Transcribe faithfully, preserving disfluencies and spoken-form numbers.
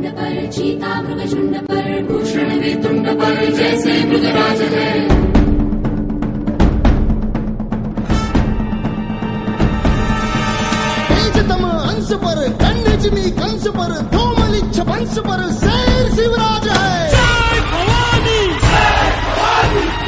मुंड पर, चीता मृगझुंड पर, भूषण वे तुंड पर, जैसे मृगराज है। तेजतम अंश पर, खंडजिमी कंस पर, धूमलिच्छ वंश पर, शेर शिवराज है। जय भवानी, जय भवानी।